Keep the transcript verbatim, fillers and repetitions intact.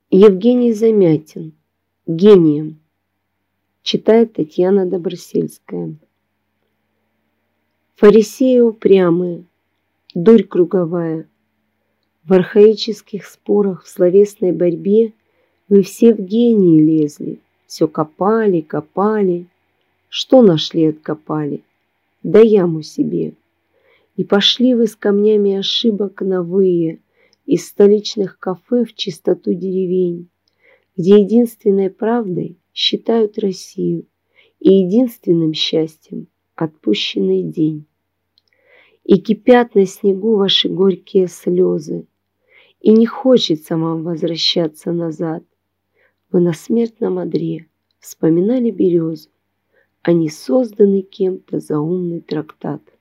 Евгений Замятин. Гением. Читает Татьяна Добросельская. Фарисеи упрямые, дурь круговая. В архаических спорах, в словесной борьбе вы все в гении лезли, все копали, копали. Что нашли, откопали? Да яму себе. И пошли вы с камнями ошибок новые из столичных кафе в чистоту деревень, где единственной правдой считают Россию и единственным счастьем отпущенный день. И кипят на снегу ваши горькие слезы, и не хочется вам возвращаться назад. Вы на смертном одре вспоминали березу, а не созданный кем-то заумный трактат.